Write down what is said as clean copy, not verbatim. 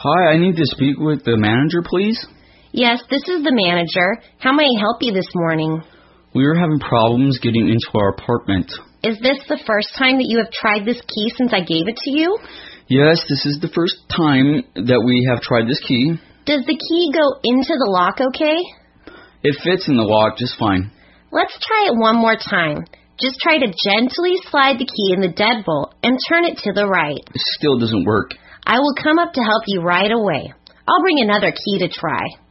Hi, I need to speak with the manager, please. Yes, this is the manager. How may I help you this morning? We are having problems getting into our apartment. Is this the first time that you have tried this key since I gave it to you? Yes, this is the first time that we have tried this key. Does the key go into the lock okay? It fits in the lock just fine. Let's try it one more time. Just try to gently slide the key in the deadbolt and turn it to the right. It still doesn't work. I will come up to help you right away. I'll bring another key to try.